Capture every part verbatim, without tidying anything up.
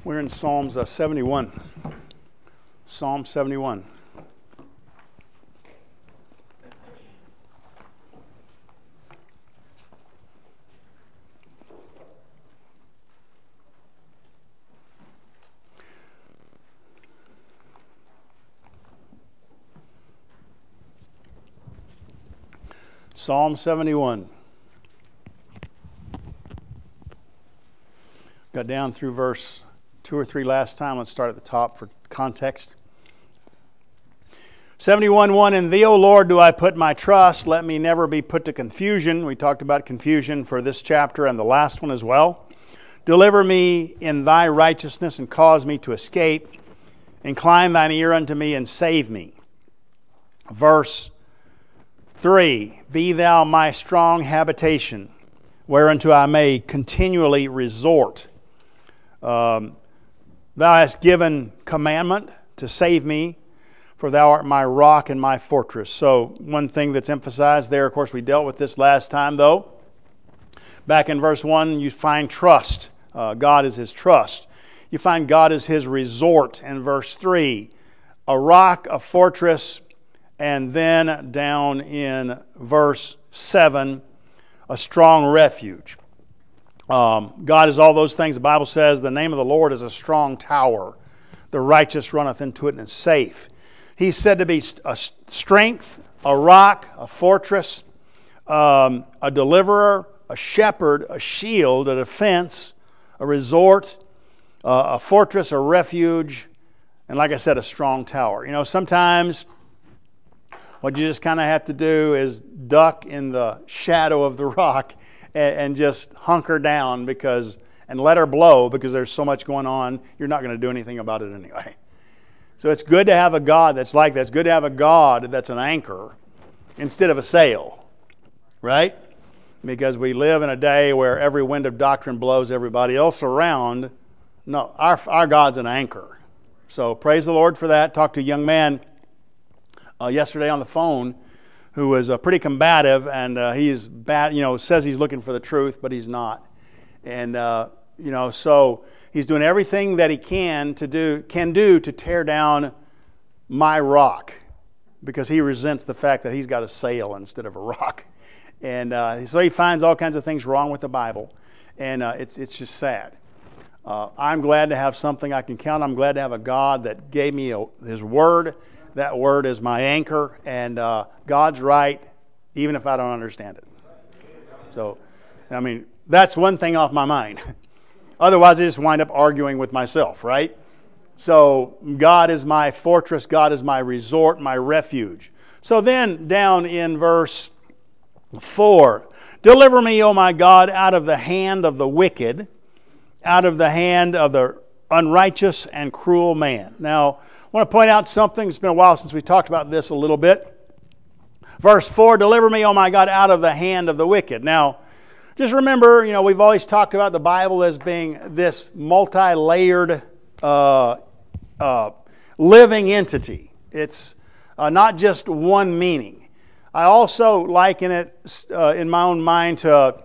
We're in Psalms uh, seventy-one. Psalm seventy-one. Psalm seventy-one. Got down through verse two or three last time. Let's start at the top for context. seventy-one one, in thee, O Lord, do I put my trust. Let me never be put to confusion. We talked about confusion for this chapter and the last one as well. Deliver me in thy righteousness and cause me to escape. Incline thine ear unto me and save me. Verse three, be thou my strong habitation, whereunto I may continually resort. Um, thou hast given commandment to save me, for thou art my rock and my fortress. So one thing that's emphasized there, of course, we dealt with this last time though. Back in verse one, you find trust. Uh, God is his trust. You find God is his resort in verse three. A rock, a fortress, and then down in verse seven, a strong refuge. Um, God is all those things. The Bible says the name of the Lord is a strong tower. The righteous runneth into it and is safe. He's said to be a strength, a rock, a fortress, um, a deliverer, a shepherd, a shield, a defense, a resort, uh, a fortress, a refuge, and like I said, a strong tower. You know, sometimes what you just kind of have to do is duck in the shadow of the rock and, and just hunker down because and let her blow because there's so much going on. You're not going to do anything about it anyway. So it's good to have a God that's like that. It's good to have a God that's an anchor instead of a sail, right? Because we live in a day where every wind of doctrine blows everybody else around. No, our, our God's an anchor. So praise the Lord for that. Talked to a young man Uh, yesterday on the phone who was uh, pretty combative, and uh, he's bad, you know, says he's looking for the truth, but he's not. And, uh, you know, so he's doing everything that he can to do, can do to tear down my rock because he resents the fact that he's got a sail instead of a rock. And uh, so he finds all kinds of things wrong with the Bible, and uh, it's, it's just sad. Uh, I'm glad to have something I can count on. I'm glad to have a God that gave me a, his word. That word is my anchor, and uh, God's right, even if I don't understand it. So, I mean, that's one thing off my mind. Otherwise, I just wind up arguing with myself, right? So, God is my fortress. God is my resort, my refuge. So then, down in verse four, deliver me, O my God, out of the hand of the wicked, out of the hand of the unrighteous and cruel man. Now, I want to point out something. It's been a while since we talked about this a little bit. Verse four, deliver me, O my God, out of the hand of the wicked. Now, just remember, you know, we've always talked about the Bible as being this multi-layered uh, uh, living entity. It's uh, not just one meaning. I also liken it uh, in my own mind to uh,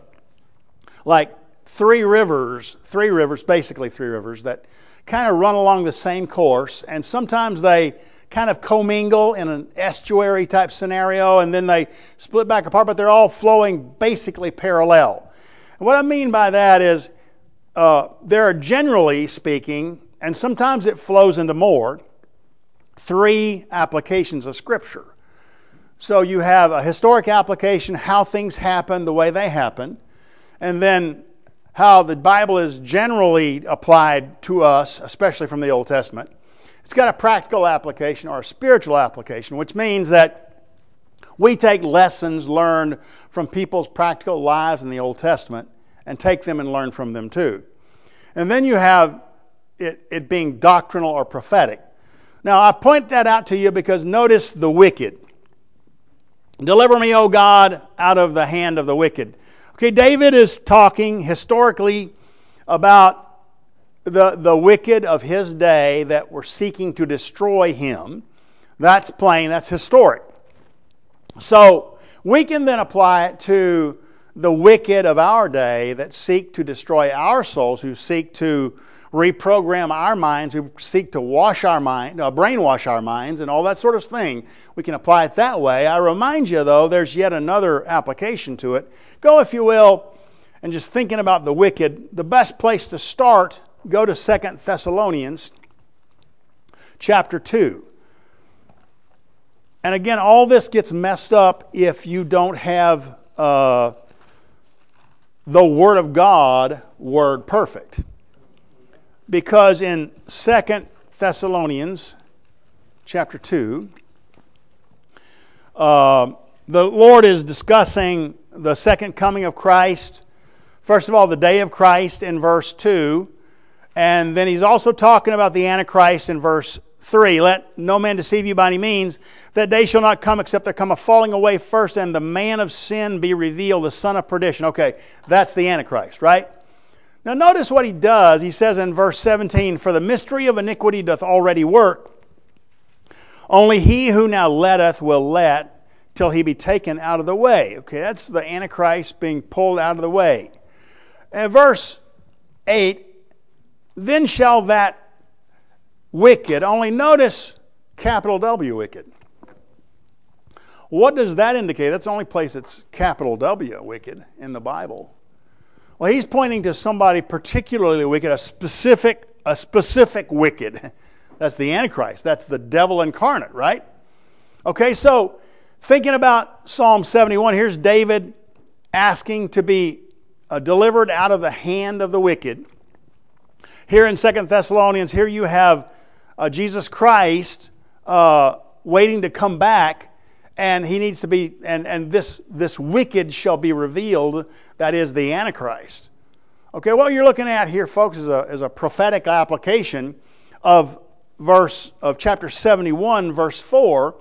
like three rivers, three rivers, basically three rivers that kind of run along the same course, and sometimes they kind of commingle in an estuary type scenario, and then they split back apart, but they're all flowing basically parallel. And what I mean by that is uh, there are, generally speaking, and sometimes it flows into more, three applications of Scripture. So you have a historic application, how things happen the way they happen, and then how the Bible is generally applied to us, especially from the Old Testament. It's got a practical application or a spiritual application, which means that we take lessons learned from people's practical lives in the Old Testament and take them and learn from them too. And then you have it, it being doctrinal or prophetic. Now, I point that out to you because notice the wicked. Deliver me, O God, out of the hand of the wicked. Okay, David is talking historically about the, the wicked of his day that were seeking to destroy him. That's plain, that's historic. So we can then apply it to the wicked of our day that seek to destroy our souls, who seek to reprogram our minds. We seek to wash our mind, uh, brainwash our minds, and all that sort of thing. We can apply it that way. I remind you, though, there's yet another application to it. Go, if you will, and just thinking about the wicked, the best place to start, go to Second Thessalonians chapter two. And again, all this gets messed up if you don't have uh, the Word of God word perfect. Because in Second Thessalonians chapter two, uh, the Lord is discussing the second coming of Christ. First of all, the day of Christ in verse two. And then he's also talking about the Antichrist in verse three. Let no man deceive you by any means. That day shall not come except there come a falling away first, and the man of sin be revealed, the son of perdition. Okay, that's the Antichrist, right? Now notice what he does. He says in verse seventeen, for the mystery of iniquity doth already work. Only he who now letteth will let till he be taken out of the way. Okay, that's the Antichrist being pulled out of the way. And verse eight, then shall that wicked, only notice capital W, wicked. What does that indicate? That's the only place it's capital W, wicked, in the Bible. Well, he's pointing to somebody particularly wicked, a specific, a specific wicked. That's the Antichrist. That's the devil incarnate, right? Okay, so thinking about Psalm seventy-one, here's David asking to be uh, delivered out of the hand of the wicked. Here in Second Thessalonians, here you have uh, Jesus Christ uh, waiting to come back, and he needs to be, and, and this, this wicked shall be revealed, that is the Antichrist. Okay, what you're looking at here, folks, is a, is a prophetic application of verse of chapter seventy-one, verse four,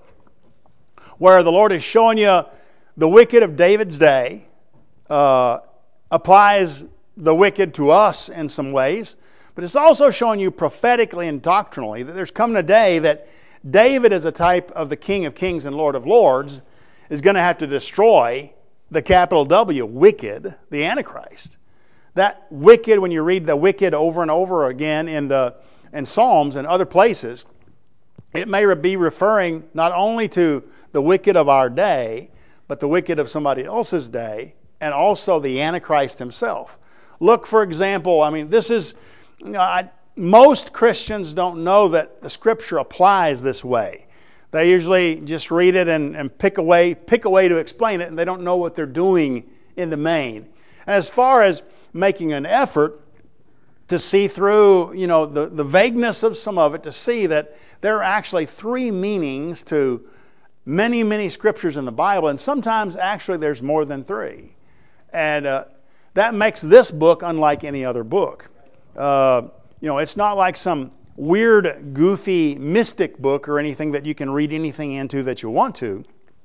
where the Lord is showing you the wicked of David's day, uh, applies the wicked to us in some ways, but it's also showing you prophetically and doctrinally that there's coming a day that David, as a type of the King of Kings and Lord of Lords, is going to have to destroy the capital W, wicked, the Antichrist. That wicked, when you read the wicked over and over again in the in Psalms and other places, it may be referring not only to the wicked of our day, but the wicked of somebody else's day, and also the Antichrist himself. Look, for example, I mean, this is, you know, I, most Christians don't know that the Scripture applies this way. They usually just read it and, and pick away, pick away to explain it, and they don't know what they're doing in the main. And as far as making an effort to see through, you know, the, the vagueness of some of it, to see that there are actually three meanings to many, many scriptures in the Bible, and sometimes actually there's more than three. And uh, that makes this book unlike any other book. Uh, you know, it's not like some weird, goofy, mystic book or anything that you can read anything into that you want to.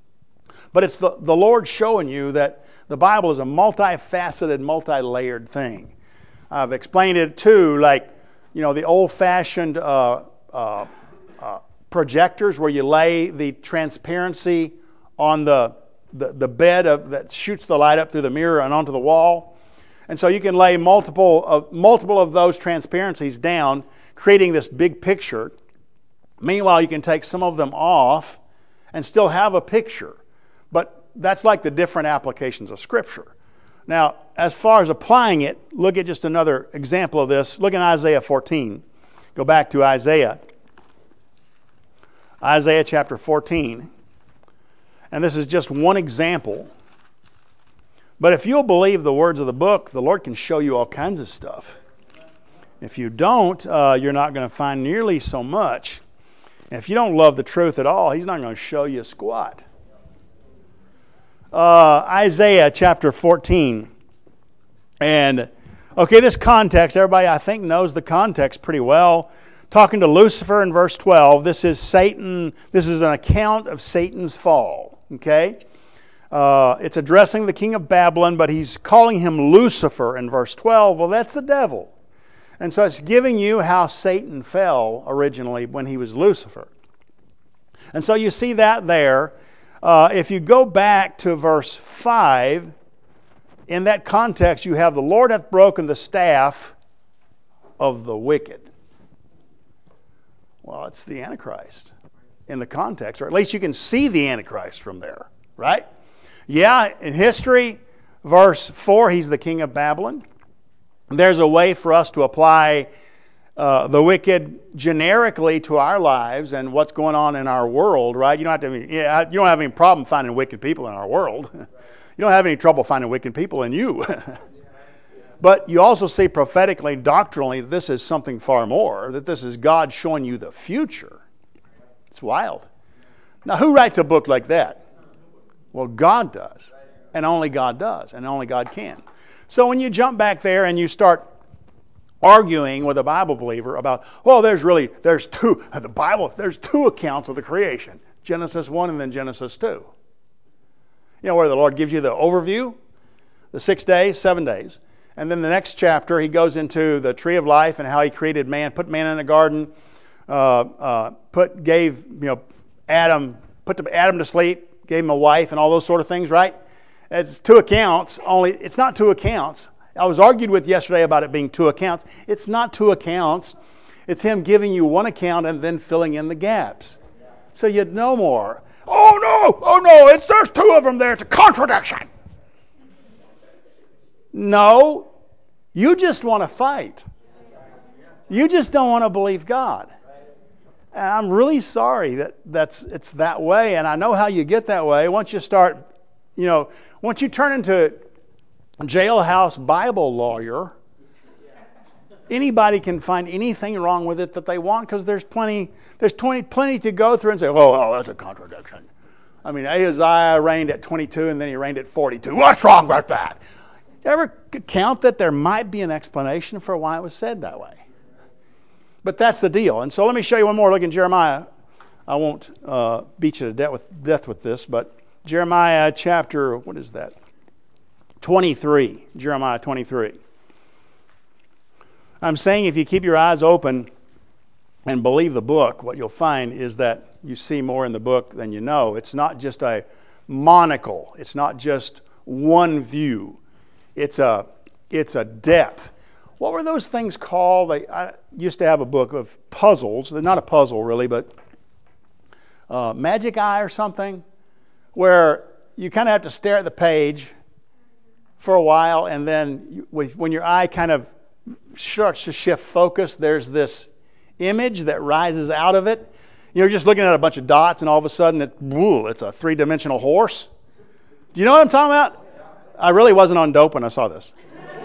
But it's the, the Lord showing you that the Bible is a multifaceted, multi-layered thing. I've explained it too, like, you know, the old-fashioned uh, uh, uh, projectors where you lay the transparency on the, the, the bed of, that shoots the light up through the mirror and onto the wall. And so you can lay multiple of, multiple of those transparencies down, creating this big picture. Meanwhile, you can take some of them off and still have a picture. But that's like the different applications of Scripture. Now, as far as applying it, look at just another example of this. Look in Isaiah fourteen. Go back to Isaiah. Isaiah chapter fourteen. And this is just one example. But if you'll believe the words of the book, the Lord can show you all kinds of stuff. If you don't, uh, you're not going to find nearly so much. And if you don't love the truth at all, He's not going to show you a squat. Uh, Isaiah chapter fourteen. And, okay, this context, everybody I think knows the context pretty well. Talking to Lucifer in verse twelve, this is Satan, this is an account of Satan's fall, okay? Uh, it's addressing the king of Babylon, but he's calling him Lucifer in verse twelve. Well, that's the devil. And so it's giving you how Satan fell originally when he was Lucifer. And so you see that there. Uh, if you go back to verse five, in that context you have the Lord hath broken the staff of the wicked? Well, it's the Antichrist in the context, or at least you can see the Antichrist from there, right? Yeah, in history, verse four, he's the king of Babylon. There's a way for us to apply uh, the wicked generically to our lives and what's going on in our world, right? You don't have to. Yeah, you don't have any problem finding wicked people in our world. You don't have any trouble finding wicked people in you. But you also see prophetically, doctrinally, this is something far more, that this is God showing you the future. It's wild. Now, who writes a book like that? Well, God does. And only God does. And only God can. So when you jump back there and you start arguing with a Bible believer about, well, there's really, there's two, the Bible, there's two accounts of the creation. Genesis one and then Genesis two. You know, where the Lord gives you the overview, the six days, seven days. And then the next chapter, he goes into the tree of life and how he created man, put man in a garden, uh, uh, put, gave, you know, Adam, put the, Adam to sleep, gave him a wife and all those sort of things, right? It's two accounts, only it's not two accounts. I was argued with yesterday about it being two accounts. It's not two accounts. It's him giving you one account and then filling in the gaps. So you'd know more. Oh no, oh no, it's there's two of them there. It's a contradiction. No, you just want to fight. You just don't want to believe God. And I'm really sorry that that's it's that way. And I know how you get that way. Once you start, you know, once you turn into a jailhouse Bible lawyer, anybody can find anything wrong with it that they want because there's plenty, there's twenty, plenty to go through and say, oh, oh, that's a contradiction. I mean, Ahaziah reigned at twenty-two and then he reigned at forty-two. What's wrong with that? You ever count that there might be an explanation for why it was said that way? But that's the deal. And so let me show you one more. Look in Jeremiah. I won't uh, beat you to death with, death with this, but Jeremiah chapter, what is that? twenty-three. Jeremiah twenty-three. I'm saying if you keep your eyes open and believe the book, what you'll find is that you see more in the book than you know. It's not just a monocle. It's not just one view. It's a, it's a depth. What were those things called? They, I used to have a book of puzzles. They're not a puzzle really, but uh, Magic Eye or something, where you kind of have to stare at the page for a while, and then you, when your eye kind of starts to shift focus, there's this image that rises out of it. You're just looking at a bunch of dots, and all of a sudden, it, woo, it's a three-dimensional horse. Do you know what I'm talking about? I really wasn't on dope when I saw this.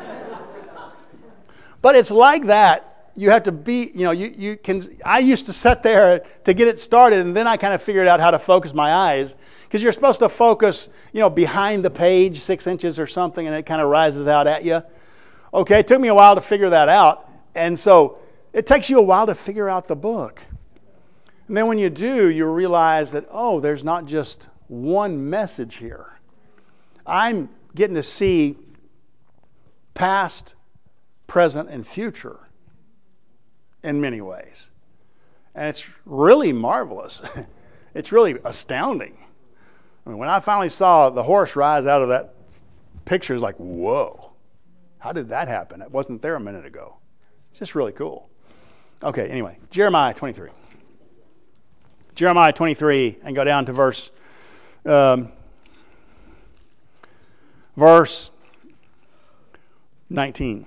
But it's like that. You have to be, you know, you, you can, I used to sit there to get it started, and then I kind of figured out how to focus my eyes. Because you're supposed to focus, you know, behind the page, six inches or something, and it kind of rises out at you. Okay, it took me a while to figure that out. And so it takes you a while to figure out the book. And then when you do, you realize that, oh, there's not just one message here. I'm getting to see past, present, and future in many ways. And it's really marvelous. It's really astounding. I mean, when I finally saw the horse rise out of that picture, it's like, whoa, how did that happen? It wasn't there a minute ago. It's just really cool. Okay, anyway, Jeremiah twenty-three. Jeremiah twenty-three, and go down to verse um, verse nineteen.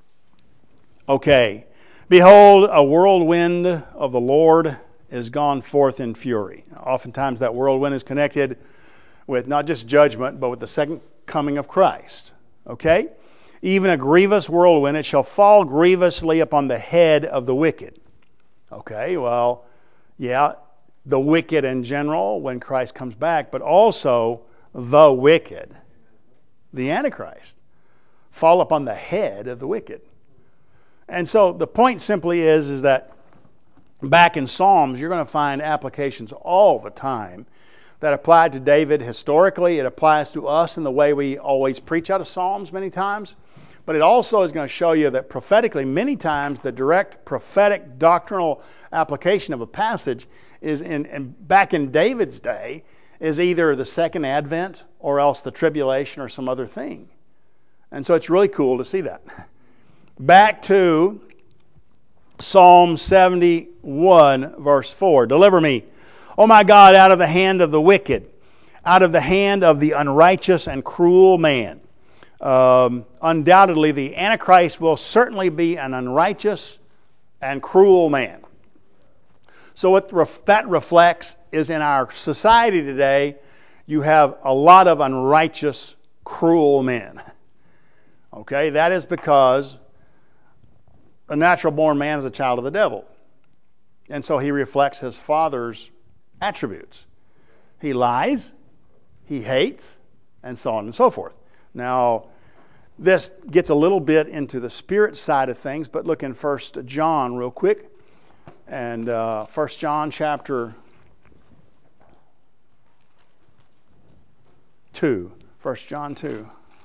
Okay. Behold, a whirlwind of the Lord is gone forth in fury. Oftentimes that whirlwind is connected with not just judgment, but with the second coming of Christ. Okay? Even a grievous whirlwind, it shall fall grievously upon the head of the wicked. Okay, well, yeah, the wicked in general when Christ comes back, but also the wicked, the Antichrist, fall upon the head of the wicked. And so the point simply is, is that back in Psalms, you're going to find applications all the time that apply to David historically. It applies to us in the way we always preach out of Psalms many times. But it also is going to show you that prophetically, many times, the direct prophetic doctrinal application of a passage is in, in back in David's day, is either the second advent or else the tribulation or some other thing. And so it's really cool to see that. Back to Psalm seventy-one, verse four. Deliver me, O my God, out of the hand of the wicked, out of the hand of the unrighteous and cruel man. Um, undoubtedly, the Antichrist will certainly be an unrighteous and cruel man. So what ref- that reflects is in our society today, you have a lot of unrighteous, cruel men. Okay, that is because a natural-born man is a child of the devil. And so he reflects his father's attributes. He lies, he hates, and so on and so forth. Now, this gets a little bit into the spirit side of things, but look in First John real quick. And uh, First John chapter two. First John two.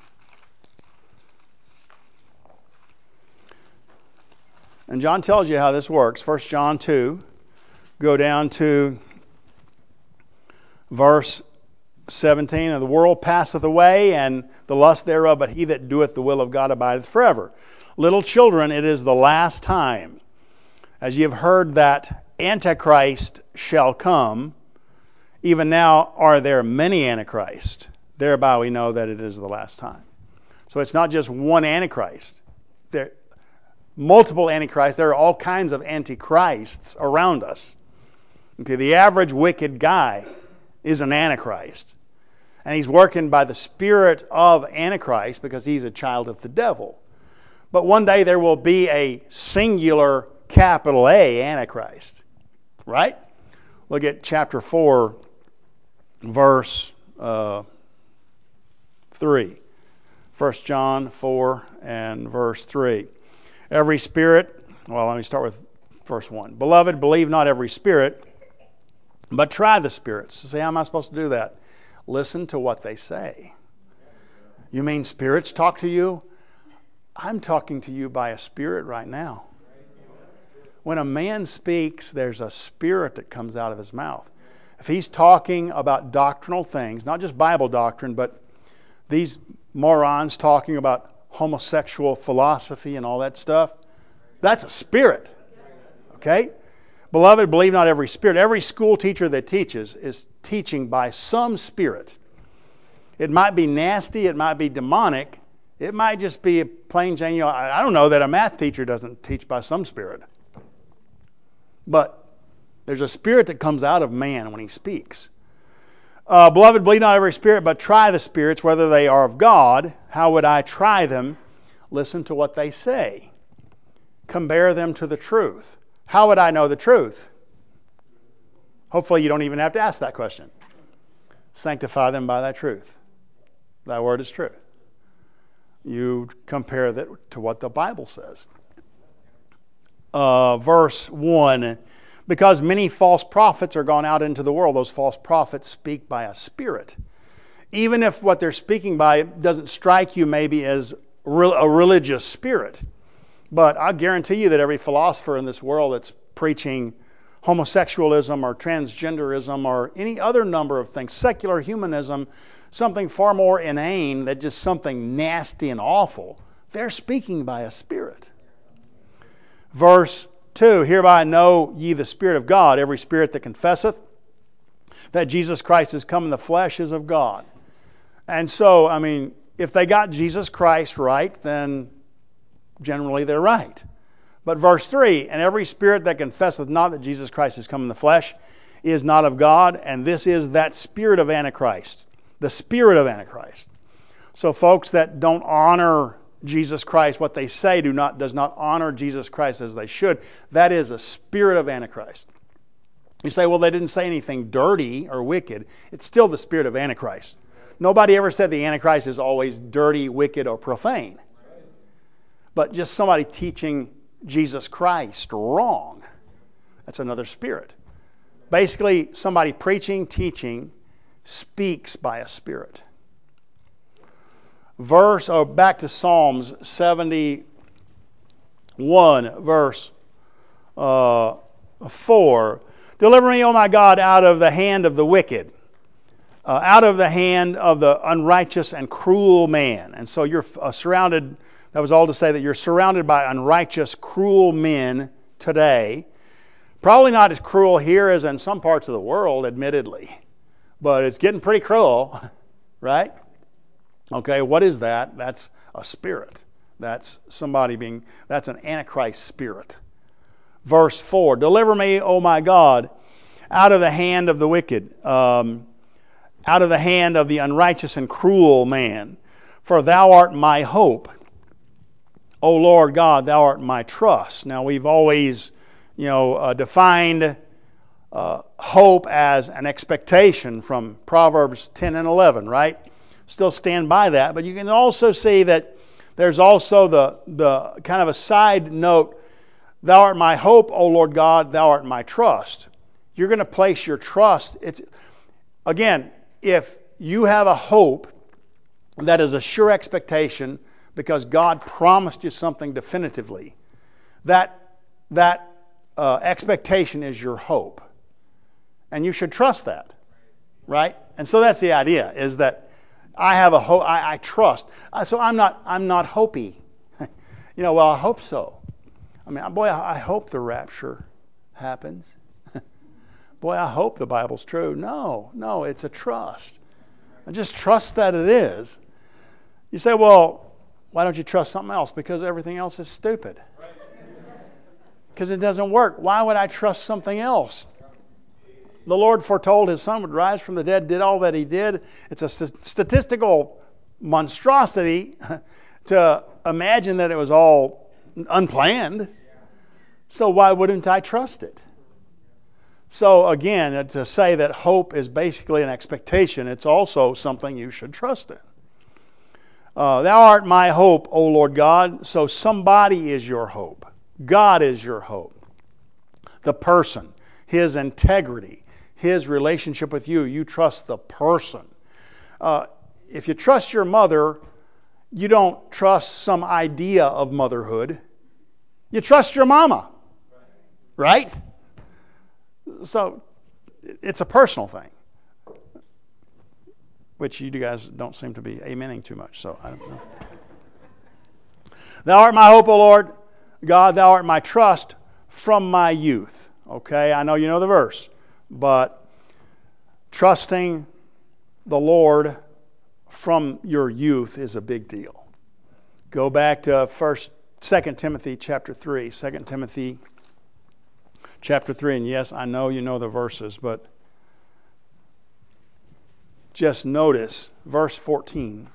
And John tells you how this works. First John two. Go down to verse seventeen. And the world passeth away, and the lust thereof, but he that doeth the will of God abideth forever. Little children, it is the last time. As ye have heard that Antichrist shall come, even now are there many Antichrists. Thereby we know that it is the last time. So it's not just one Antichrist. There are multiple Antichrists. There are all kinds of Antichrists around us. Okay, the average wicked guy is an Antichrist. And he's working by the spirit of Antichrist because he's a child of the devil. But one day there will be a singular capital A Antichrist. Right? Look at chapter four, verse uh, three. First John four and verse three. Every spirit, well, let me start with verse one. Beloved, believe not every spirit, but try the spirits. Say, how am I supposed to do that? Listen to what they say. You mean spirits talk to you? I'm talking to you by a spirit right now. When a man speaks, there's a spirit that comes out of his mouth. If he's talking about doctrinal things, not just Bible doctrine, but these morons talking about homosexual philosophy and all that stuff, that's a spirit. Okay? Beloved, believe not every spirit. Every school teacher that teaches is teaching by some spirit. It might be nasty, it might be demonic, it might just be a plain Jane. You know, I don't know that a math teacher doesn't teach by some spirit. But there's a spirit that comes out of man when he speaks. Uh, Beloved, believe not every spirit, but try the spirits, whether they are of God. How would I try them? Listen to what they say. Compare them to the truth. How would I know the truth? Hopefully you don't even have to ask that question. Sanctify them by thy truth. Thy word is truth. You compare that to what the Bible says. Uh, verse one, because many false prophets are gone out into the world. Those false prophets speak by a spirit. Even if what they're speaking by doesn't strike you maybe as a religious spirit. But I guarantee you that every philosopher in this world that's preaching homosexualism or transgenderism or any other number of things, secular humanism, something far more inane than just something nasty and awful, they're speaking by a spirit. Verse two, hereby know ye the Spirit of God. Every spirit that confesseth that Jesus Christ is come in the flesh is of God. And so, I mean, if they got Jesus Christ right, then generally they're right. But verse three, and every spirit that confesseth not that Jesus Christ is come in the flesh is not of God, and this is that spirit of Antichrist. The spirit of Antichrist. So folks that don't honor Jesus Christ, what they say do not does not honor Jesus Christ as they should, that is a spirit of Antichrist. You say, well, they didn't say anything dirty or wicked. It's still the spirit of Antichrist. Nobody ever said the Antichrist is always dirty, wicked, or profane. But just somebody teaching Jesus Christ wrong, that's another spirit. Basically, somebody preaching, teaching, speaks by a spirit. Verse, or back to Psalms seventy-one, verse uh, four. Deliver me, O my God, out of the hand of the wicked, uh, out of the hand of the unrighteous and cruel man. And so you're uh, surrounded, that was all to say that you're surrounded by unrighteous, cruel men today. Probably not as cruel here as in some parts of the world, admittedly. But it's getting pretty cruel, right? Okay, what is that? That's a spirit. That's somebody being, that's an Antichrist spirit. Verse four, deliver me, O my God, out of the hand of the wicked, um, out of the hand of the unrighteous and cruel man. For thou art my hope. O Lord God, thou art my trust. Now we've always, you know, uh, defined uh, hope as an expectation from Proverbs ten and eleven, right? Still stand by that. But you can also see that there's also the, the kind of a side note, thou art my hope, O Lord God, thou art my trust. You're going to place your trust. It's again, if you have a hope that is a sure expectation because God promised you something definitively, that, that uh, expectation is your hope. And you should trust that, right? And so that's the idea, is that I have a hope, I, I trust. So I'm not, I'm not hopey. You know, well, I hope so. I mean, boy, I hope the rapture happens. Boy, I hope the Bible's true. No, no, it's a trust. I just trust that it is. You say, well, why don't you trust something else? Because everything else is stupid. Because it doesn't work. Why would I trust something else? The Lord foretold His Son would rise from the dead, did all that He did. It's a st- statistical monstrosity to imagine that it was all unplanned. So why wouldn't I trust it? So again, to say that hope is basically an expectation, it's also something you should trust in. Uh, Thou art my hope, O Lord God. So somebody is your hope. God is your hope. The person, His integrity, His relationship with you. You trust the person. Uh, if you trust your mother, you don't trust some idea of motherhood. You trust your mama. Right? So it's a personal thing, which you guys don't seem to be amening too much, so I don't know. Thou art my hope, O Lord God, thou art my trust from my youth. Okay, I know you know the verse, but trusting the Lord from your youth is a big deal. Go back to First, Second Timothy chapter three. Second Timothy chapter three, and yes, I know you know the verses, but just notice verse fourteen.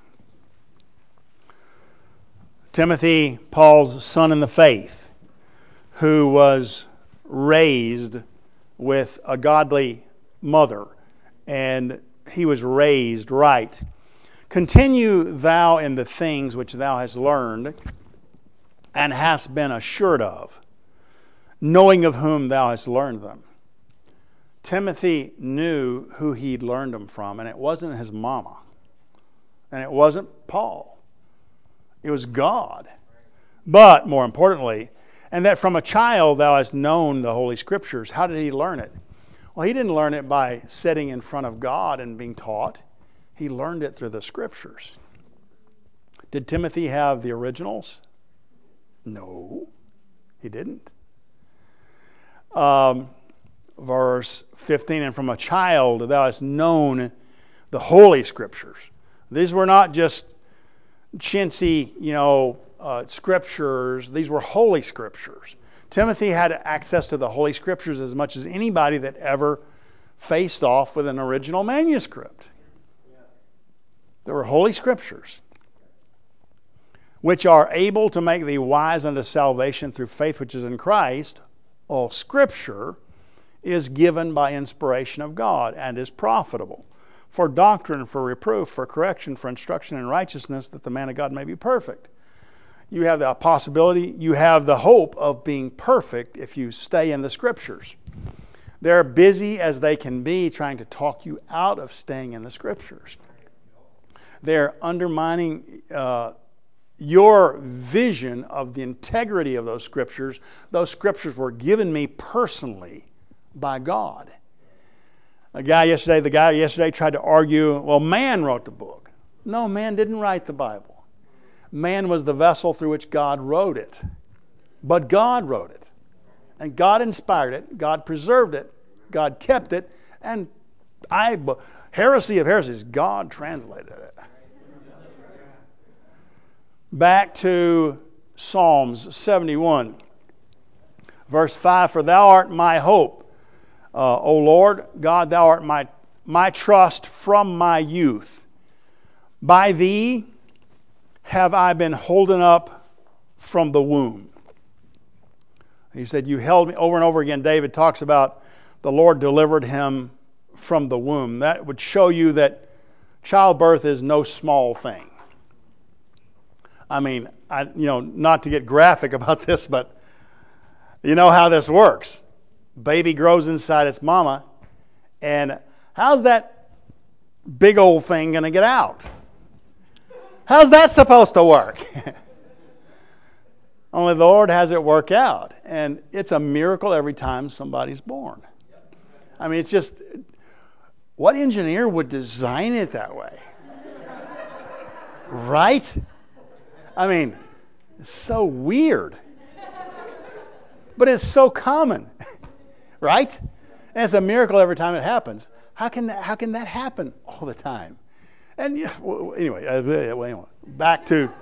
Timothy, Paul's son in the faith, who was raised with a godly mother, and he was raised right. Continue thou in the things which thou hast learned and hast been assured of, knowing of whom thou hast learned them. Timothy knew who he'd learned them from, and it wasn't his mama. And it wasn't Paul. It was God. But, more importantly, and that from a child thou hast known the Holy Scriptures. How did he learn it? Well, he didn't learn it by sitting in front of God and being taught. He learned it through the Scriptures. Did Timothy have the originals? No, he didn't. Um, verse fifteen, and from a child thou hast known the Holy Scriptures. These were not just chintzy, you know, uh, scriptures. These were holy scriptures. Timothy had access to the Holy Scriptures as much as anybody that ever faced off with an original manuscript. There were Holy Scriptures, which are able to make thee wise unto salvation through faith which is in Christ. All Scripture is given by inspiration of God and is profitable for doctrine, for reproof, for correction, for instruction in righteousness, that the man of God may be perfect. You have the possibility, you have the hope of being perfect if you stay in the Scriptures. They're busy as they can be trying to talk you out of staying in the Scriptures. They're undermining uh, your vision of the integrity of those Scriptures. Those Scriptures were given me personally by God. A guy yesterday, the guy yesterday tried to argue, well, man wrote the book. No, man didn't write the Bible. Man was the vessel through which God wrote it. But God wrote it. And God inspired it. God preserved it. God kept it. And I, heresy of heresies, God translated it. Back to Psalms seventy-one, verse five, for thou art my hope, uh, O Lord, God, thou art my, my trust from my youth. By thee have I been holden up from the womb. He said, you held me, over and over again, David talks about the Lord delivered him from the womb. That would show you that childbirth is no small thing. I mean, I, you know, not to get graphic about this, but you know how this works. Baby grows inside its mama, and how's that big old thing going to get out? How's that supposed to work? Only the Lord has it work out. And it's a miracle every time somebody's born. I mean, it's just, what engineer would design it that way? Right? I mean, it's so weird. But it's so common. Right? And it's a miracle every time it happens. How can that, how can that happen all the time? And you know, anyway, uh, back to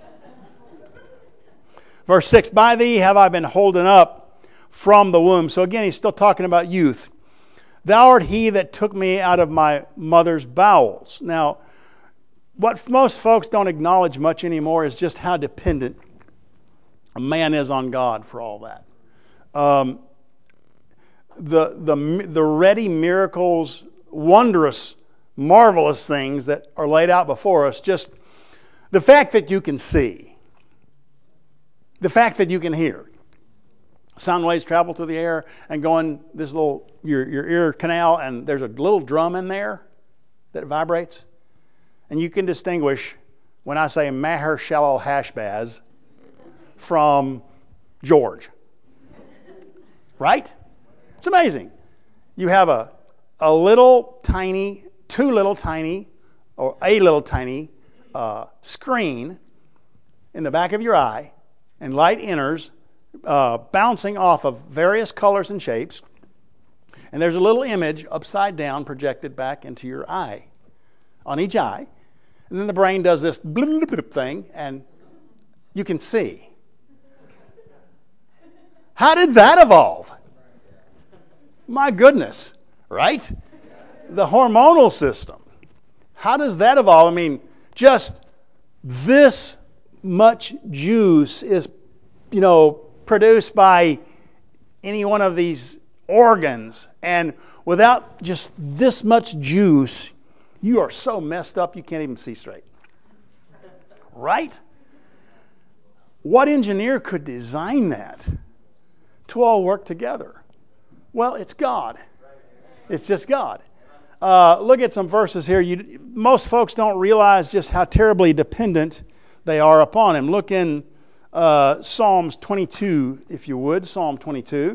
verse six. By thee have I been holden up from the womb. So again, he's still talking about youth. Thou art he that took me out of my mother's bowels. Now, what most folks don't acknowledge much anymore is just how dependent a man is on God for all that. Um, the, the, the ready miracles, wondrous, marvelous things that are laid out before us, just the fact that you can see, the fact that you can hear. Sound waves travel through the air and go in this little, your, your ear canal, and there's a little drum in there that vibrates. And you can distinguish when I say Maher Shalal Hashbaz from George. Right? It's amazing. You have a, a little tiny, two little tiny, or a little tiny uh, screen in the back of your eye, and light enters, uh, bouncing off of various colors and shapes. And there's a little image upside down projected back into your eye, on each eye. And then the brain does this thing, and you can see. How did that evolve? My goodness, right? The hormonal system. How does that evolve? I mean, just this much juice is, you know, produced by any one of these organs. And without just this much juice, you are so messed up you can't even see straight. Right? What engineer could design that to all work together? Well, it's God. It's just God. Uh, look at some verses here. You, most folks don't realize just how terribly dependent they are upon Him. Look in uh, Psalms twenty-two, if you would. Psalm twenty-two.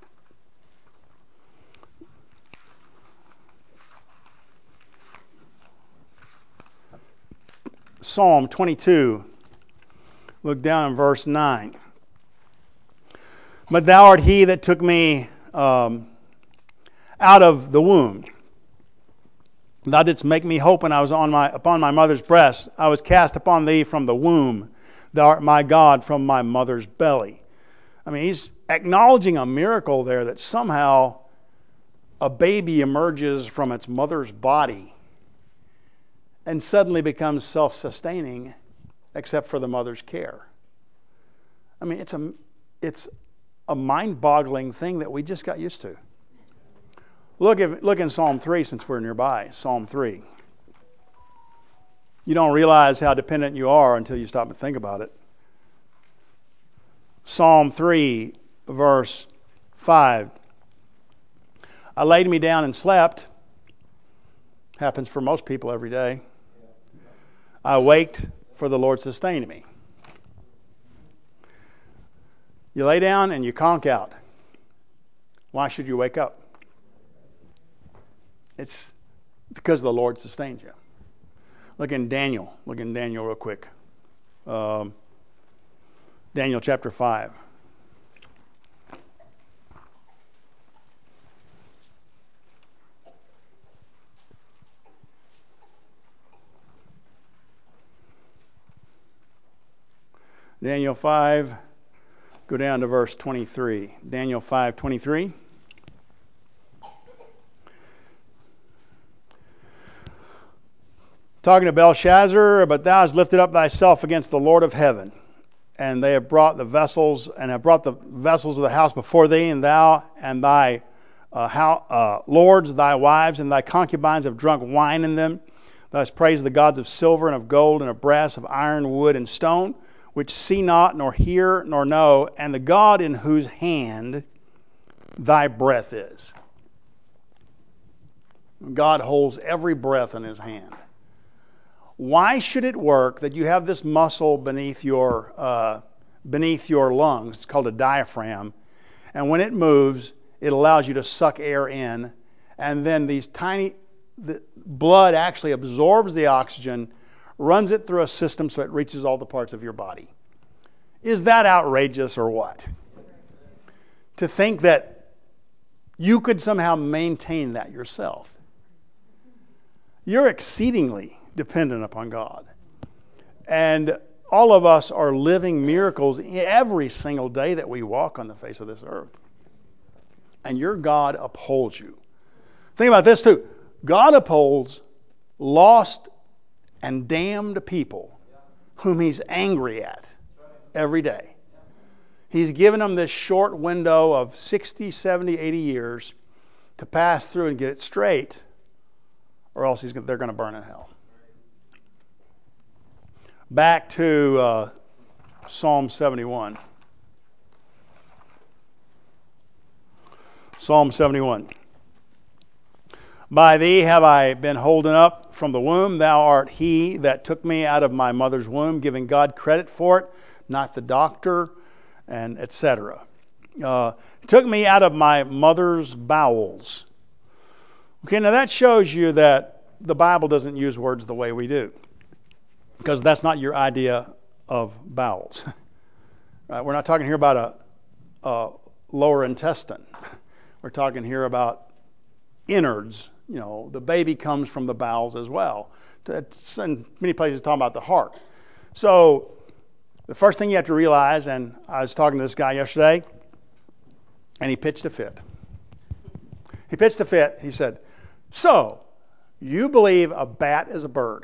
Psalm twenty-two. Look down in verse nine. But thou art he that took me um, out of the womb. Thou didst make me hope when I was on my upon my mother's breast. I was cast upon thee from the womb. Thou art my God from my mother's belly. I mean, he's acknowledging a miracle there that somehow a baby emerges from its mother's body and suddenly becomes self-sustaining except for the mother's care. I mean, it's a, it's a mind-boggling thing that we just got used to. Look, at, look in Psalm three since we're nearby. Psalm three. You don't realize how dependent you are until you stop and think about it. Psalm three, verse five. I laid me down and slept. Happens for most people every day. I waked, for the Lord sustained me. You lay down and you conk out. Why should you wake up? It's because the Lord sustains you. Look in Daniel. Look in Daniel real quick. Um, Daniel chapter five. Daniel five, go down to verse twenty-three. Daniel five twenty-three. Talking to Belshazzar, but thou hast lifted up thyself against the Lord of heaven, and they have brought the vessels, and have brought the vessels of the house before thee, and thou and thy uh, how, uh, lords, thy wives, and thy concubines have drunk wine in them. Thou hast praised the gods of silver and of gold and of brass, of iron, wood, and stone, which see not, nor hear, nor know, and the God in whose hand thy breath is. God holds every breath in his hand. Why should it work that you have this muscle beneath your uh, beneath your lungs? It's called a diaphragm. And when it moves, it allows you to suck air in. And then these tiny, the blood actually absorbs the oxygen, runs it through a system so it reaches all the parts of your body. Is that outrageous or what? To think that you could somehow maintain that yourself. You're exceedingly dependent upon God. And all of us are living miracles every single day that we walk on the face of this earth. And your God upholds you. Think about this too. God upholds lost and damned people whom he's angry at every day. He's given them this short window of sixty, seventy, eighty years to pass through and get it straight, or else he's, they're going to burn in hell. Back to uh, Psalm seventy-one. Psalm seventy-one. By thee have I been holden up from the womb. Thou art he that took me out of my mother's womb, giving God credit for it, not the doctor, and et cetera. Uh, took me out of my mother's bowels. Okay, now that shows you that the Bible doesn't use words the way we do, because that's not your idea of bowels. Right? We're not talking here about a, a lower intestine. We're talking here about innards. You know, the baby comes from the bowels as well. It's in many places talking about the heart. So the first thing you have to realize, and I was talking to this guy yesterday, and he pitched a fit. He pitched a fit. He said, so, you believe a bat is a bird?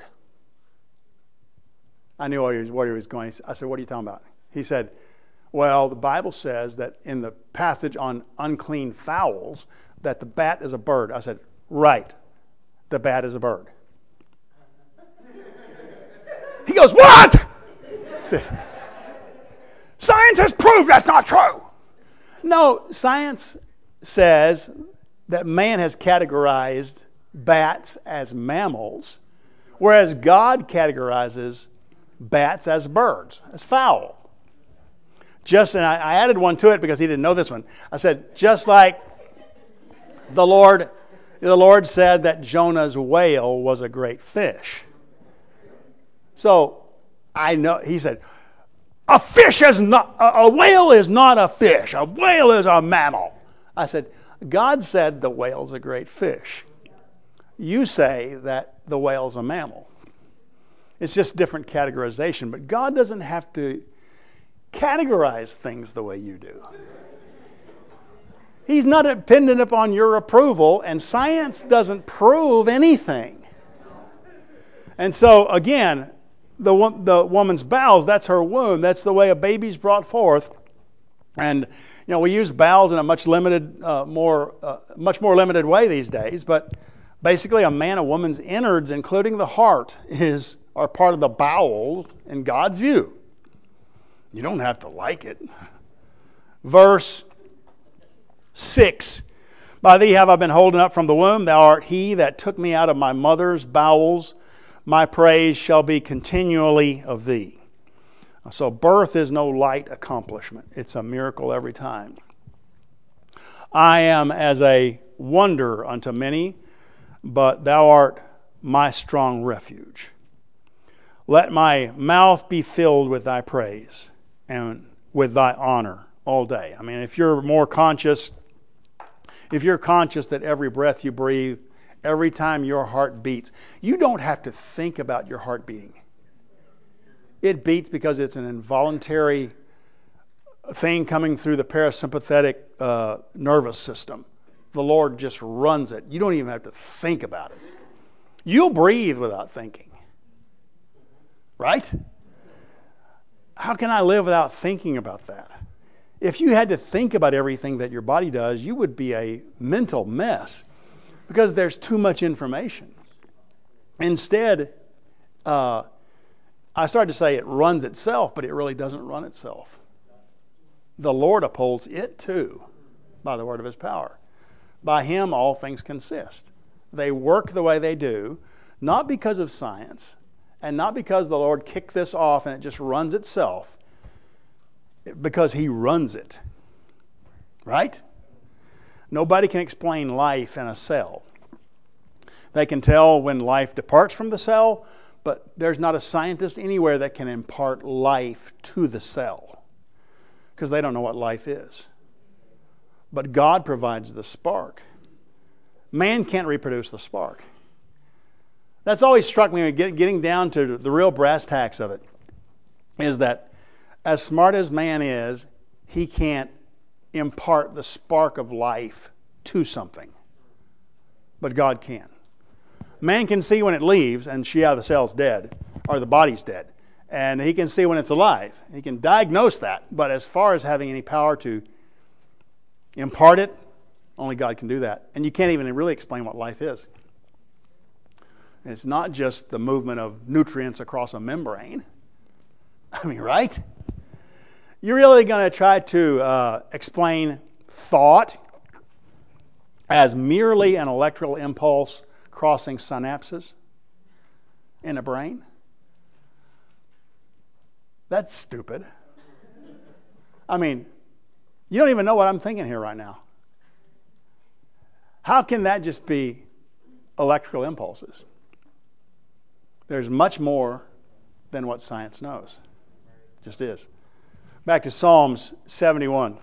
I knew what he was, what he was going. I said, what are you talking about? He said, well, the Bible says that in the passage on unclean fowls, that the bat is a bird. I said, right, the bat is a bird. He goes, what? I said, science has proved that's not true. No, science says that man has categorized bats as mammals, whereas God categorizes bats as birds, as fowl. Just, and I, I added one to it because he didn't know this one. I said, just like the Lord, the Lord said that Jonah's whale was a great fish. So I know, he said, a fish is not, a, a whale is not a fish. A whale is a mammal. I said, God said the whale's a great fish. You say that the whale's a mammal. It's just different categorization, but God doesn't have to categorize things the way you do. He's not dependent upon your approval, and science doesn't prove anything. And so, again, the, the woman's bowels, that's her womb. That's the way a baby's brought forth. And, you know, we use bowels in a much limited, uh, more, uh, much more limited way these days, but basically a man, a woman's innards, including the heart, is are part of the bowels in God's view. You don't have to like it. Verse six. By thee have I been holden up from the womb. Thou art he that took me out of my mother's bowels. My praise shall be continually of thee. So birth is no light accomplishment. It's a miracle every time. I am as a wonder unto many, but thou art my strong refuge. Let my mouth be filled with thy praise and with thy honor all day. I mean, if you're more conscious, if you're conscious that every breath you breathe, every time your heart beats, you don't have to think about your heart beating. It beats because it's an involuntary thing coming through the parasympathetic uh, nervous system. The Lord just runs it. You don't even have to think about it. You'll breathe without thinking. Right? How can I live without thinking about that? If you had to think about everything that your body does, you would be a mental mess because there's too much information. Instead, uh, I started to say it runs itself, but it really doesn't run itself. The Lord upholds it too by the word of His power. By Him all things consist. They work the way they do, not because of science, and not because the Lord kicked this off and it just runs itself, because He runs it. Right? Nobody can explain life in a cell. They can tell when life departs from the cell, but there's not a scientist anywhere that can impart life to the cell because they don't know what life is. But God provides the spark. Man can't reproduce the spark. That's always struck me, getting down to the real brass tacks of it, is that as smart as man is, he can't impart the spark of life to something. But God can. Man can see when it leaves and see, yeah, the cell's dead or the body's dead. And he can see when it's alive. He can diagnose that. But as far as having any power to impart it, only God can do that. And you can't even really explain what life is. It's not just the movement of nutrients across a membrane. I mean, right? You're really going to try to uh, explain thought as merely an electrical impulse crossing synapses in a brain? That's stupid. I mean, you don't even know what I'm thinking here right now. How can that just be electrical impulses? There's much more than what science knows. It just is. Back to Psalms seventy-one.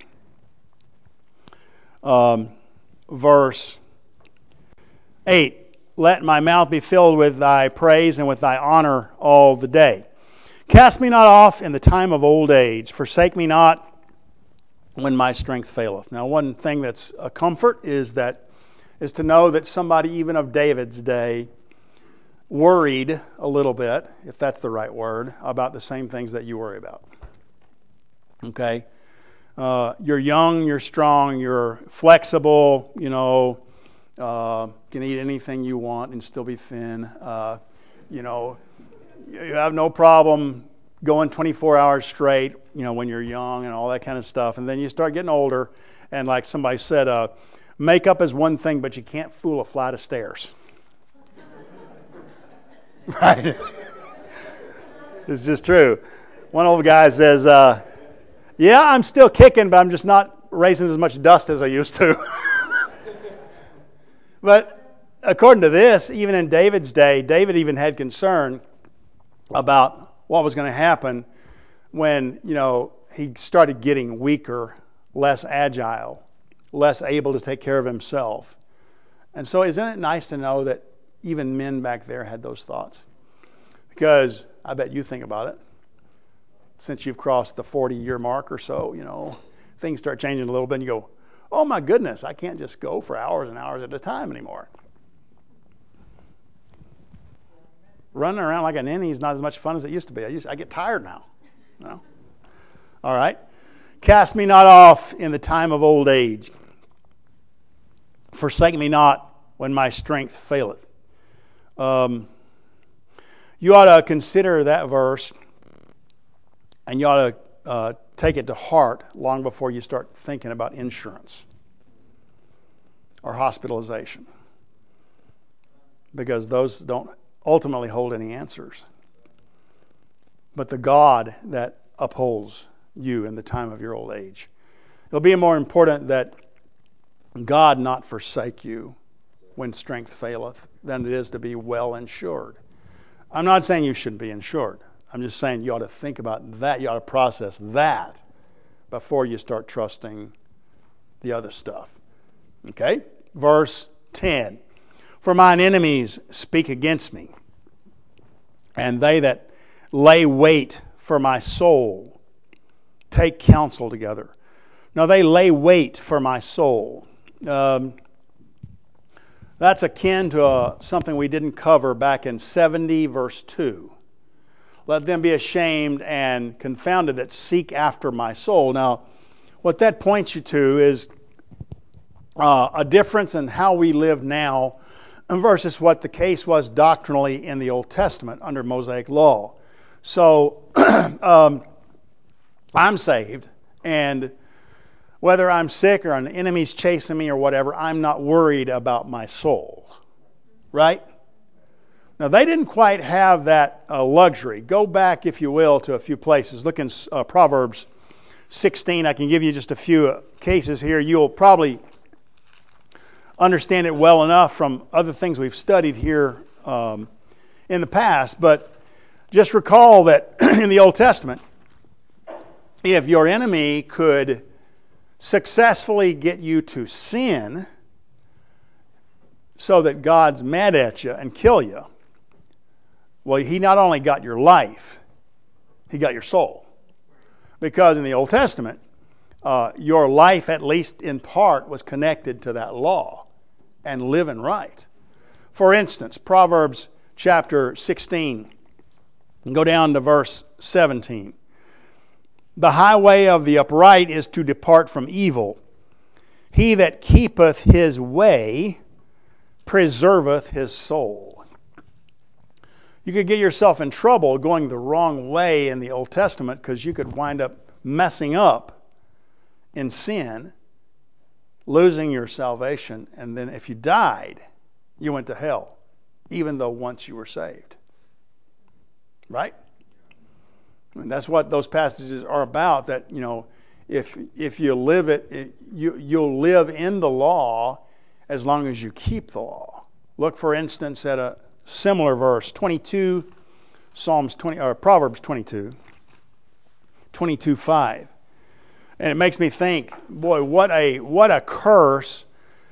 Um, verse eight. Let my mouth be filled with thy praise and with thy honor all the day. Cast me not off in the time of old age. Forsake me not when my strength faileth. Now, one thing that's a comfort is that is to know that somebody even of David's day worried a little bit, if that's the right word, about the same things that you worry about. Okay? Uh, you're young, you're strong, you're flexible, you know, uh, can eat anything you want and still be thin. Uh, you know, you have no problem going twenty-four hours straight, you know, when you're young and all that kind of stuff. And then you start getting older, and like somebody said, uh, makeup is one thing, but you can't fool a flight of stairs. Right? It's just true. One old guy says, uh, yeah, I'm still kicking, but I'm just not raising as much dust as I used to. But according to this, even in David's day, David even had concern about what was going to happen when, you know, he started getting weaker, less agile, less able to take care of himself. And so isn't it nice to know that even men back there had those thoughts? Because I bet you think about it. Since you've crossed the forty-year mark or so, you know, things start changing a little bit and you go, oh my goodness, I can't just go for hours and hours at a time anymore. Running around like a ninny is not as much fun as it used to be. I, used, I get tired now. You know? All right. Cast me not off in the time of old age. Forsake me not when my strength faileth. Um, you ought to consider that verse, and you ought to uh, take it to heart long before you start thinking about insurance or hospitalization, because those don't ultimately hold any answers. But the God that upholds you in the time of your old age. It'll be more important that God not forsake you when strength faileth than it is to be well insured. I'm not saying you shouldn't be insured. I'm just saying you ought to think about that. You ought to process that before you start trusting the other stuff. Okay? Verse ten. For mine enemies speak against me, and they that lay wait for my soul. Take counsel together. Now they lay wait for my soul. Um, that's akin to uh, something we didn't cover back in seventy verse two. Let them be ashamed and confounded that seek after my soul. Now, what that points you to is uh, a difference in how we live now versus what the case was doctrinally in the Old Testament under Mosaic law. So, um, I'm saved, and whether I'm sick or an enemy's chasing me or whatever, I'm not worried about my soul. Right? Now, they didn't quite have that uh, luxury. Go back, if you will, to a few places. Look in uh, Proverbs sixteen. I can give you just a few uh, cases here. You'll probably understand it well enough from other things we've studied here um, in the past. But just recall that in the Old Testament, if your enemy could successfully get you to sin so that God's mad at you and kill you, well, he not only got your life, he got your soul. Because in the Old Testament, uh, your life, at least in part, was connected to that law and living right. For instance, Proverbs chapter sixteen, go down to verse seventeen. The highway of the upright is to depart from evil. He that keepeth his way preserveth his soul. You could get yourself in trouble going the wrong way in the Old Testament because you could wind up messing up in sin, losing your salvation, and then if you died, you went to hell, even though once you were saved. Right? I mean, that's what those passages are about, that, you know, if if you live it, it you, you'll live in the law as long as you keep the law. Look, for instance, at a similar verse, twenty-two, Psalms twenty, or Proverbs twenty-two, twenty-two five. And it makes me think, boy, what a what a curse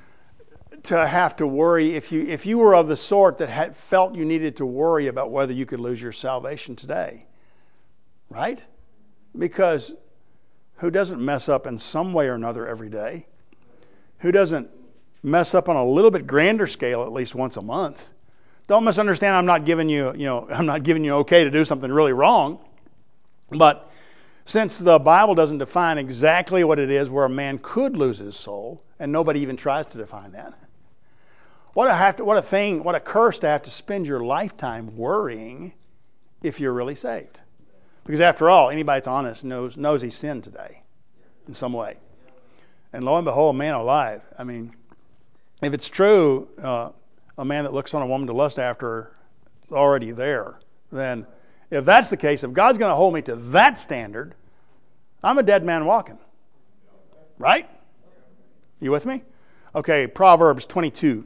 to have to worry if you if you were of the sort that had felt you needed to worry about whether you could lose your salvation today. Right? Because who doesn't mess up in some way or another every day? Who doesn't mess up on a little bit grander scale at least once a month? Don't misunderstand, I'm not giving you, you know, I'm not giving you okay to do something really wrong. But since the Bible doesn't define exactly what it is where a man could lose his soul, and nobody even tries to define that, what a have to, what a thing, what a curse to have to spend your lifetime worrying if you're really saved. Because after all, anybody that's honest knows knows he sinned today in some way. And lo and behold, man alive. I mean, if it's true, uh, a man that looks on a woman to lust after is already there, then if that's the case, if God's going to hold me to that standard, I'm a dead man walking. Right? You with me? Okay, Proverbs twenty-two.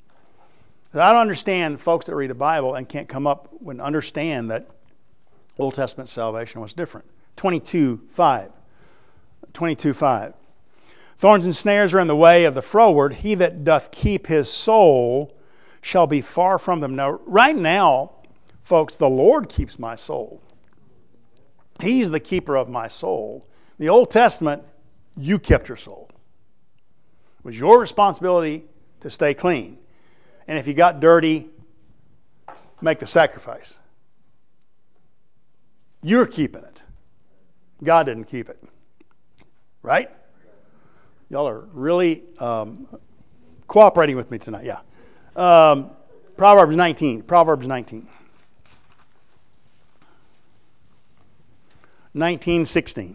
I don't understand folks that read the Bible and can't come up and understand that Old Testament salvation was different. twenty-two five. twenty-two five. Thorns and snares are in the way of the froward. He that doth keep his soul shall be far from them. Now, right now, folks, the Lord keeps my soul. He's the keeper of my soul. In the Old Testament, you kept your soul. It was your responsibility to stay clean. And if you got dirty, make the sacrifice. You're keeping it. God didn't keep it. Right? Y'all are really um, cooperating with me tonight. Yeah. Um, Proverbs nineteen. Proverbs nineteen. nineteen sixteen.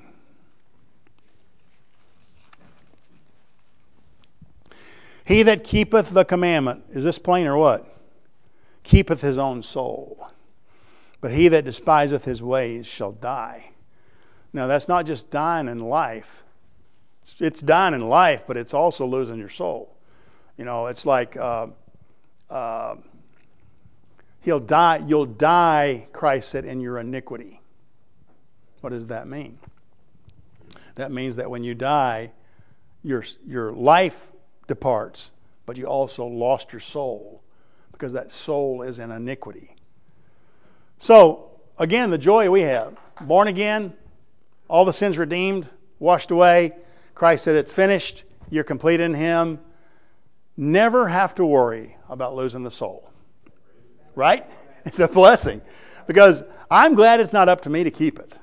He that keepeth the commandment, is this plain or what? Keepeth his own soul. But he that despiseth his ways shall die. Now that's not just dying in life. It's, it's dying in life, but it's also losing your soul. You know, it's like uh, uh, he'll die. You'll die, Christ said, in your iniquity. What does that mean? That means that when you die, your your life departs, but you also lost your soul because that soul is in iniquity. So, again, the joy we have born again, all the sins redeemed, washed away. Christ said it's finished. You're complete in Him. Never have to worry about losing the soul. Right? It's a blessing. Because I'm glad it's not up to me to keep it.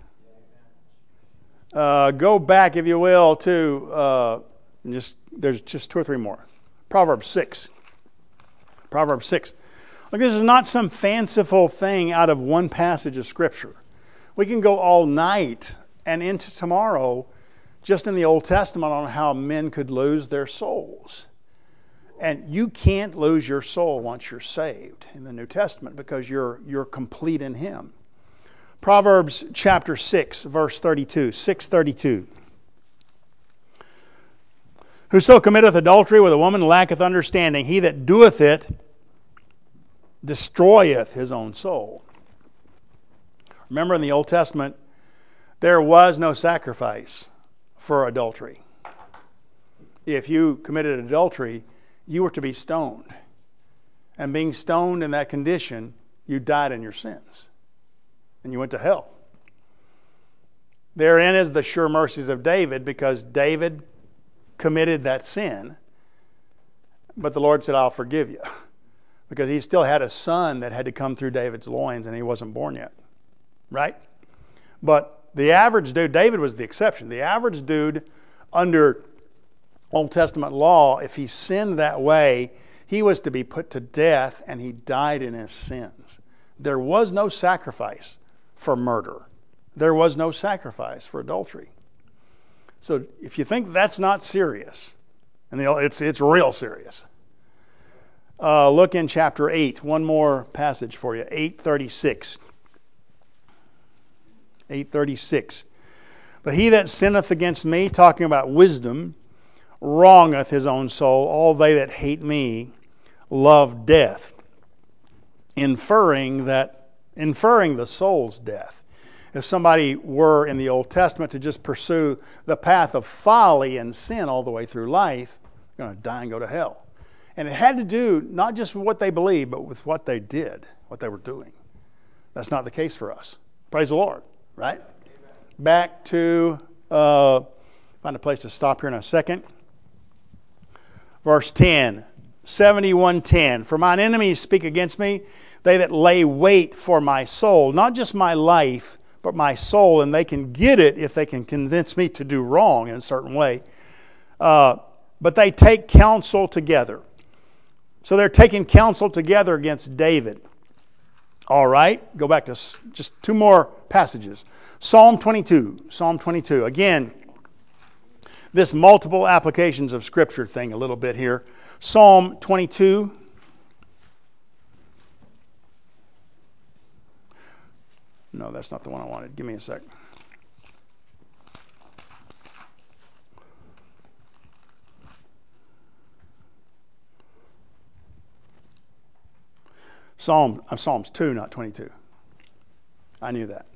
Uh, go back, if you will, to uh, just there's just two or three more. Proverbs six. Proverbs six. Look, this is not some fanciful thing out of one passage of Scripture. We can go all night and into tomorrow just in the Old Testament on how men could lose their souls. And you can't lose your soul once you're saved in the New Testament because you're you're complete in Him. Proverbs chapter six, verse thirty-two. six thirty-two. Whoso committeth adultery with a woman lacketh understanding. He that doeth it destroyeth his own soul. Remember in the Old Testament, there was no sacrifice for adultery. If you committed adultery, you were to be stoned. And being stoned in that condition, you died in your sins. And you went to hell. Therein is the sure mercies of David, because David committed that sin. But the Lord said, I'll forgive you. Because he still had a son that had to come through David's loins, and he wasn't born yet. Right? But the average dude, David was the exception. The average dude under Old Testament law, if he sinned that way, he was to be put to death, and he died in his sins. There was no sacrifice for murder. There was no sacrifice for adultery. So if you think that's not serious, and it's it's real serious, uh, look in chapter eight. One more passage for you. eight thirty-six. eight thirty-six. But he that sinneth against me, talking about wisdom, wrongeth his own soul. All they that hate me love death, inferring that inferring the soul's death. If somebody were in the Old Testament to just pursue the path of folly and sin all the way through life, they're going to die and go to hell. And it had to do not just with what they believed, but with what they did, what they were doing. That's not the case for us. Praise the Lord, right? Amen. Back to, uh, find a place to stop here in a second. Verse ten, seventy-one ten. For mine enemies speak against me, they that lay wait for my soul. Not just my life, but my soul. And they can get it if they can convince me to do wrong in a certain way. Uh, but they take counsel together. So they're taking counsel together against David. All right, go back to just two more passages. Psalm twenty-two. Psalm twenty-two. Again, this multiple applications of Scripture thing a little bit here. Psalm twenty-two. No, that's not the one I wanted. Give me a sec. Psalm, uh, Psalms two, not twenty-two. I knew that.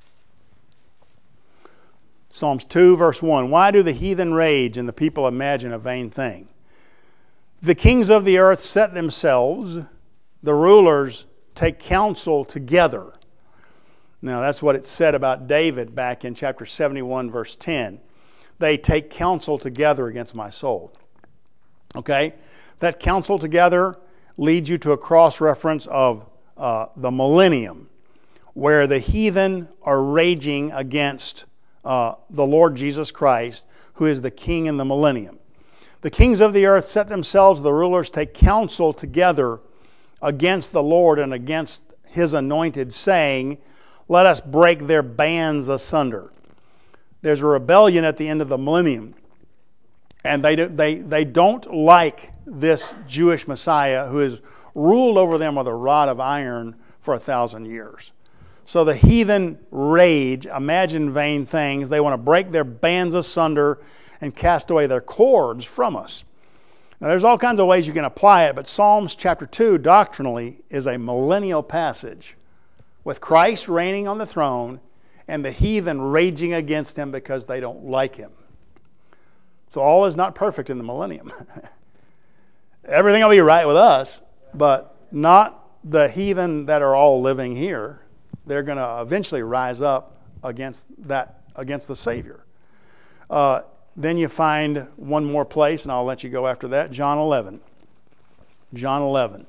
Psalms two, verse one. Why do the heathen rage and the people imagine a vain thing? The kings of the earth set themselves, the rulers take counsel together. Now that's what it said about David back in chapter seventy-one, verse ten. They take counsel together against my soul. Okay? That counsel together leads you to a cross-reference of uh, the millennium, where the heathen are raging against uh, the Lord Jesus Christ, who is the king in the millennium. The kings of the earth set themselves, the rulers take counsel together against the Lord and against His anointed, saying, let us break their bands asunder. There's a rebellion at the end of the millennium. And they, do, they, they don't like this Jewish Messiah who has ruled over them with a rod of iron for a thousand years. So the heathen rage, imagine vain things. They want to break their bands asunder and cast away their cords from us. Now there's all kinds of ways you can apply it, but Psalms chapter two doctrinally is a millennial passage with Christ reigning on the throne and the heathen raging against Him because they don't like Him. So all is not perfect in the millennium. Everything will be right with us, but not the heathen that are all living here. They're going to eventually rise up against that, against the Savior. Uh, then you find one more place, and I'll let you go after that, John eleven. John eleven.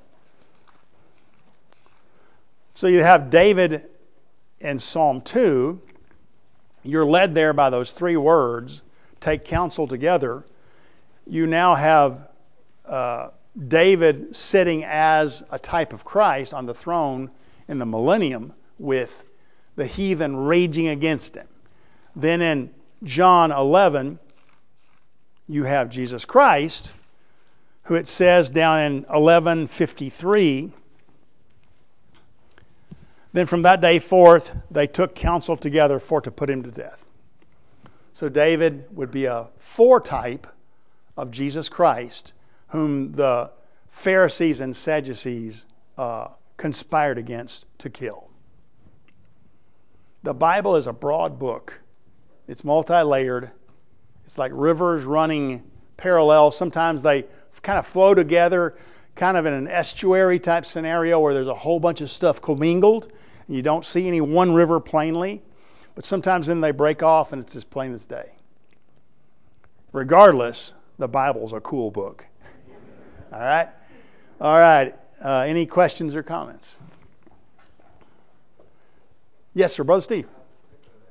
So you have David in Psalm two. You're led there by those three words, take counsel together. You now have uh, David sitting as a type of Christ on the throne in the millennium with the heathen raging against him. Then in John eleven, you have Jesus Christ, who it says down in eleven fifty-three, then from that day forth they took counsel together for to put him to death. So David would be a foretype of Jesus Christ, whom the Pharisees and Sadducees uh, conspired against to kill. The Bible is a broad book. It's multi-layered. It's like rivers running parallel. Sometimes they kind of flow together, kind of in an estuary type scenario where there's a whole bunch of stuff commingled. And you don't see any one river plainly. But sometimes then they break off and it's as plain as day. Regardless, the Bible's a cool book. All right? All right. Uh, any questions or comments? Yes, sir. Brother Steve.